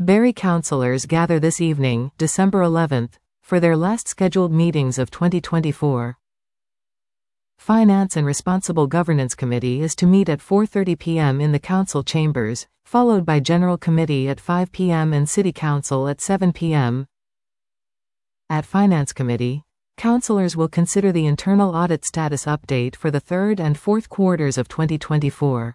Barrie councillors gather this evening, December 11th, for their last scheduled meetings of 2024. Finance and Responsible Governance Committee is to meet at 4:30 p.m. in the Council chambers, followed by General Committee at 5 p.m. and City Council at 7 p.m. At Finance Committee, councillors will consider the internal audit status update for the third and fourth quarters of 2024.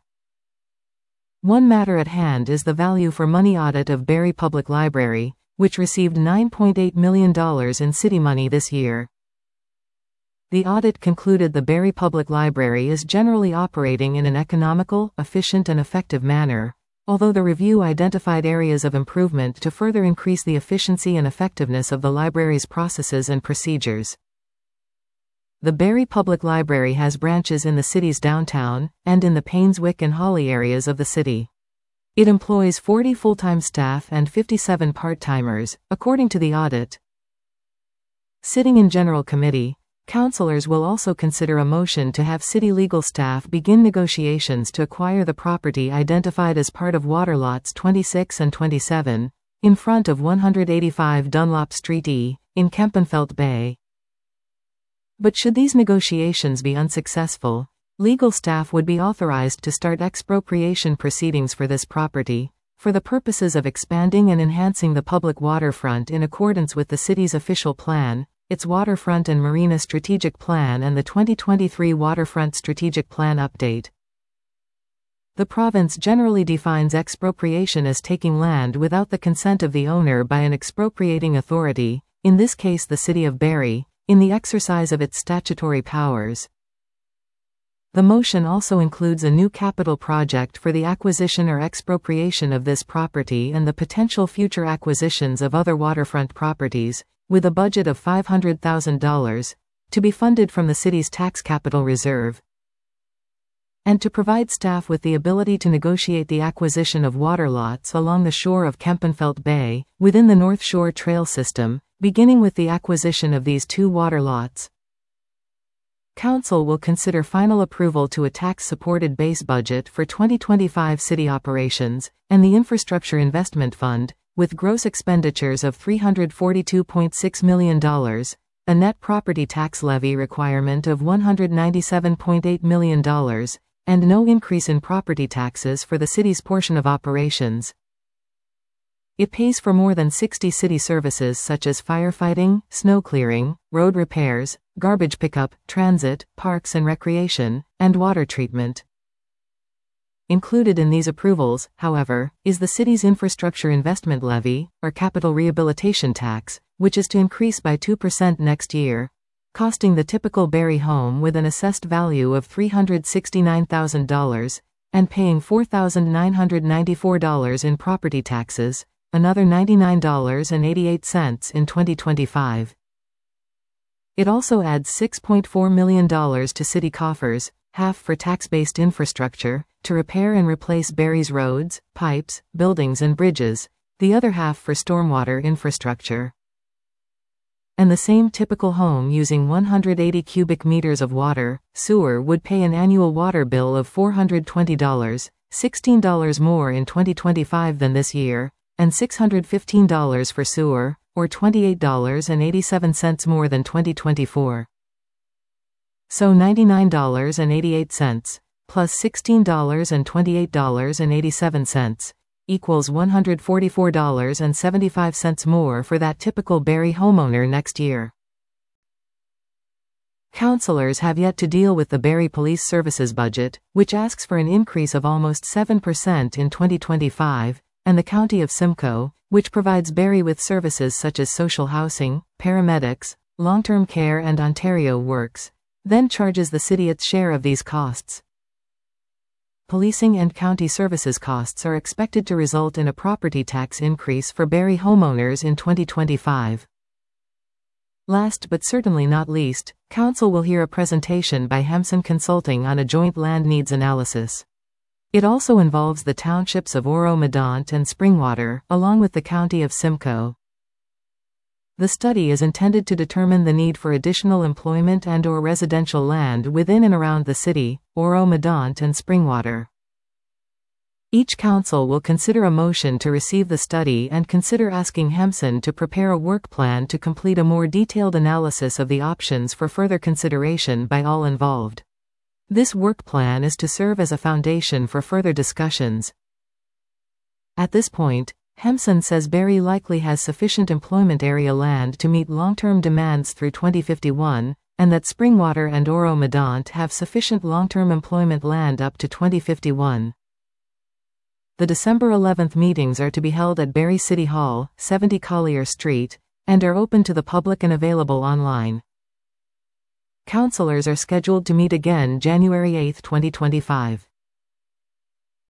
One matter at hand is the value for money audit of Barrie Public Library, which received $9.8 million in city money this year. The audit concluded the Barrie Public Library is generally operating in an economical, efficient and effective manner, although the review identified areas of improvement to further increase the efficiency and effectiveness of the library's processes and procedures. The Barrie Public Library has branches in the city's downtown, and in the Painswick and Holly areas of the city. It employs 40 full-time staff and 57 part-timers, according to the audit. Sitting in General Committee, councillors will also consider a motion to have city legal staff begin negotiations to acquire the property identified as part of water lots 26 and 27, in front of 185 Dunlop Street E, in Kempenfelt Bay. But should these negotiations be unsuccessful, legal staff would be authorized to start expropriation proceedings for this property, for the purposes of expanding and enhancing the public waterfront in accordance with the city's official plan, its Waterfront and Marina Strategic Plan and the 2023 Waterfront Strategic Plan update. The province generally defines expropriation as taking land without the consent of the owner by an expropriating authority, in this case the City of Barrie, in the exercise of its statutory powers. The motion also includes a new capital project for the acquisition or expropriation of this property and the potential future acquisitions of other waterfront properties, with a budget of $500,000, to be funded from the city's tax capital reserve, and to provide staff with the ability to negotiate the acquisition of water lots along the shore of Kempenfelt Bay, within the North Shore Trail System, beginning with the acquisition of these 2 water lots. Council will consider final approval to a tax-supported base budget for 2025 city operations, and the Infrastructure Investment Fund, with gross expenditures of $342.6 million, a net property tax levy requirement of $197.8 million, and no increase in property taxes for the city's portion of operations. It pays for more than 60 city services such as firefighting, snow clearing, road repairs, garbage pickup, transit, parks and recreation, and water treatment. Included in these approvals, however, is the city's infrastructure investment levy, or capital rehabilitation tax, which is to increase by 2% next year, costing the typical Barrie home with an assessed value of $369,000, and paying $4,994 in property taxes, another $99.88 in 2025. It also adds $6.4 million to city coffers, half for tax-based infrastructure, to repair and replace Barrie's roads, pipes, buildings and bridges, the other half for stormwater infrastructure. And the same typical home using 180 cubic meters of water, sewer would pay an annual water bill of $420, $16 more in 2025 than this year, and $615 for sewer, or $28.87 more than 2024. So $99.88, plus $16 and $28.87, equals $144.75 more for that typical Barrie homeowner next year. Councillors have yet to deal with the Barrie Police Services budget, which asks for an increase of almost 7% in 2025, and the County of Simcoe, which provides Barrie with services such as social housing, paramedics, long-term care and Ontario Works, then charges the city its share of these costs. Policing and county services costs are expected to result in a property tax increase for Barrie homeowners in 2025. Last but certainly not least, Council will hear a presentation by Hemson Consulting on a joint land needs analysis. It also involves the townships of Oro-Medonte and Springwater, along with the County of Simcoe. The study is intended to determine the need for additional employment and/or residential land within and around the city, Oro-Medonte and Springwater. Each council will consider a motion to receive the study and consider asking HEMSEN to prepare a work plan to complete a more detailed analysis of the options for further consideration by all involved. This work plan is to serve as a foundation for further discussions. At this point, HEMSEN says Barrie likely has sufficient employment area land to meet long-term demands through 2051, and that Springwater and Oro-Medonte have sufficient long-term employment land up to 2051. The December 11th meetings are to be held at Barrie City Hall, 70 Collier Street, and are open to the public and available online. Councillors are scheduled to meet again January 8, 2025.